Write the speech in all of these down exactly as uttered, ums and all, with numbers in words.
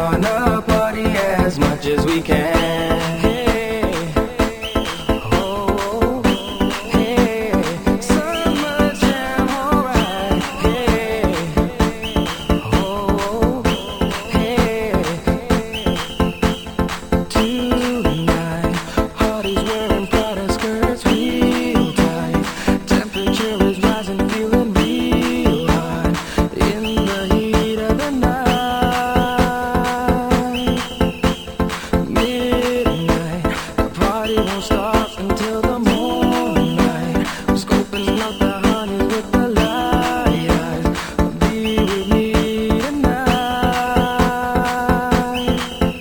gonna party as much as we can. Hey, oh, hey, summer jam, alright. Hey, oh, hey, tonight, Hardy's wearing Prada skirts real tight. Temperature is rising, feeling real hot in the heat of the night. Midnight, the party won't stop until the morning light. I'm scoping out the honeys with the light eyes. Be with me tonight.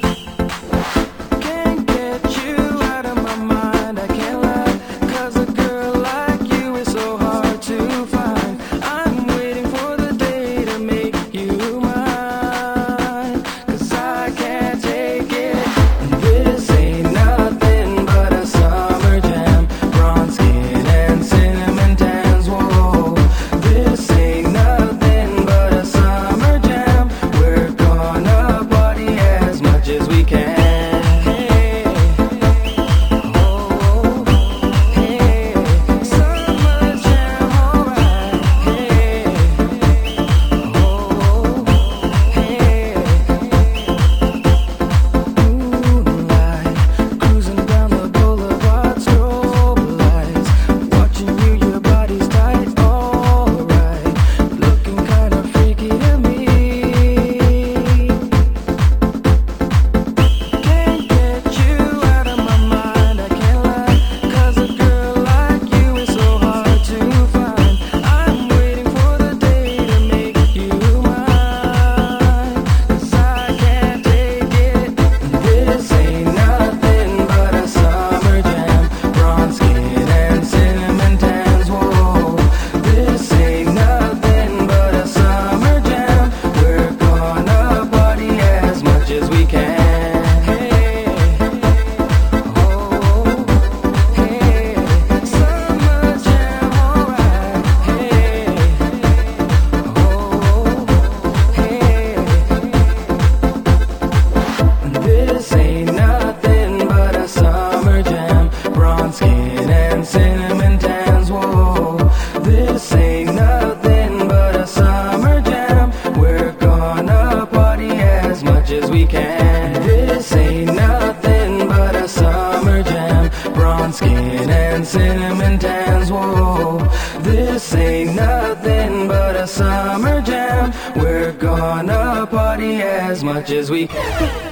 Can't get you out of my mind, I can't lie. 'Cause a girl like you is so hard to find. I'm waiting for the day to make you mine. 'Cause I can't take it. This ain't nothing but a summer jam. Bronze skin and cinnamon tans, whoa. This ain't nothing but a summer jam. We're gonna party as much as we can. Hey, oh, hey, summer jam, alright. Hey, oh, hey, moonlight, cruising down the boulevard, strobe lights, watching you, your body's tight, alright, looking kinda freaky to me. Can't get you out of my mind, I can't lie. 'Cause a girl like you is so hard to find. I'm waiting for the day to make you mine. 'Cause I can't take it. This ain't nothing but a summer jam. Bronze skin and cinnamon tans, whoa. This ain't nothing but a summer jam. We're gonna party as much as we can. Hey, oh, hey, summer jam, alright. Hey, oh, hey, this ain't nothing but a summer jam. Bronze skin and cinnamon tans, whoa. This ain't nothing but a summer jam. We're gonna party as much as we can. This ain't nothing but a summer jam. Bronze skin and cinnamon tans, whoa. This ain't nothing but a summer jam. We're gonna party as much as we can.